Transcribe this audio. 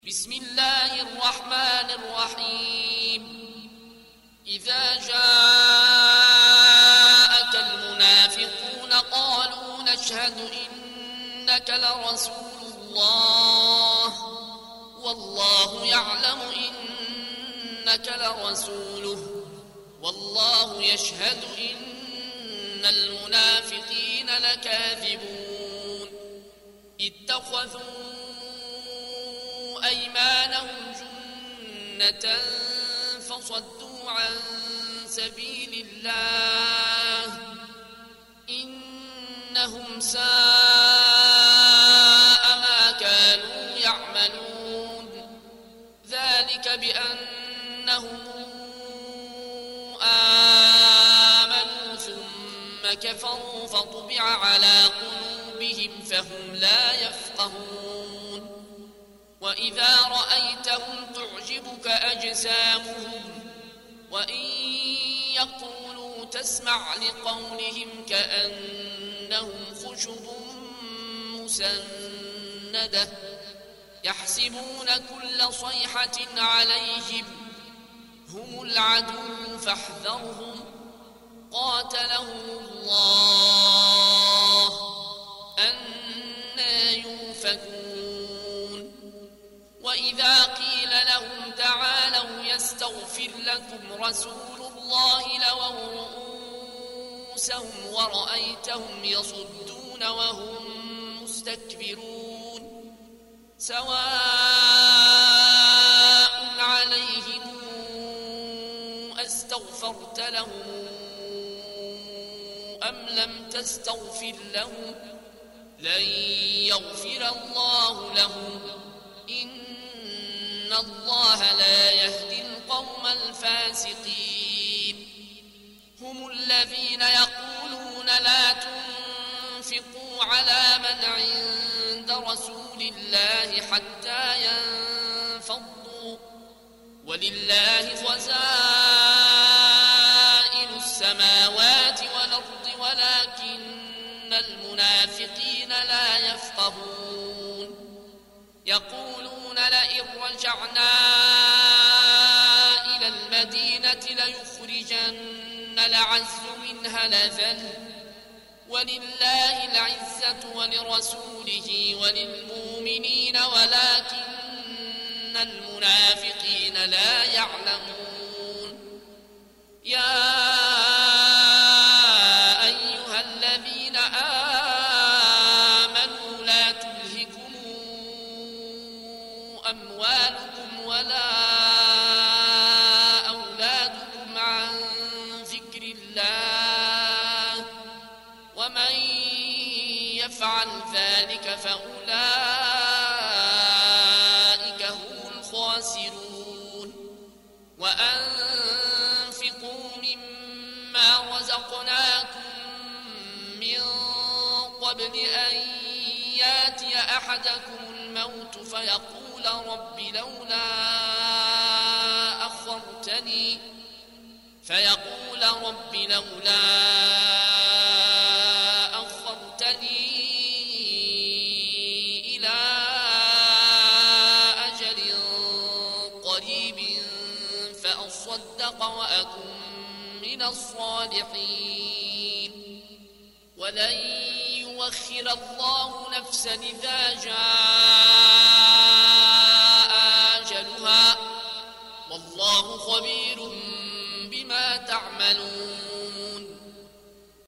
بسم الله الرحمن الرحيم. إذا جاءك المنافقون قالوا نشهد إنك لرسول الله والله يعلم إنك لرسوله والله يشهد إن المنافقين لكاذبون. اتخذوا أيمانهم جنة فصدوا عن سبيل الله إنهم ساء ما كانوا يعملون. ذلك بأنهم آمنوا ثم كفروا فطبع على قلوبهم فهم لا يفقهون. وإذا رأيتهم تعجبك أجسامهم وإن يقولوا تسمع لقولهم كأنهم خشب مسندة يحسبون كل صيحة عليهم هم العدو فاحذرهم قاتلهم الله أنى يؤفكون. وإذا قيل لهم تعالوا يستغفر لكم رسول الله لووا رؤوسهم ورأيتهم يصدون وهم مستكبرون. سواء عليهم أستغفرت لهم أم لم تستغفر لهم لن يغفر الله لهم إن الله لا يهدي القوم الفاسقين. هم الذين يقولون لا تنفقوا على من عند رسول الله حتى ينفضوا ولله خزائن السماوات والأرض ولكن المنافقين لا يفقهون. يقولون لئن رجعنا إلى المدينة ليخرجن الأعز منها الأذل ولله العزة ولرسوله وللمؤمنين ولكن المنافقين لا يعلمون. يا أيها الذين آمنوا لا تلهكم أموالكم ولا أولادكم عن ذكر الله ومن يفعل ذلك فأولئك هم الخاسرون. وأنفقوا مما رزقناكم من قبل أن ياتي أحدكم الموت فيقول رب لولا أخرتني إلى أجل قريب فأصدق وأكن من الصالحين. ولن يؤخر الله نفسا إذا جاء أجلها والله خبير بما تعملون.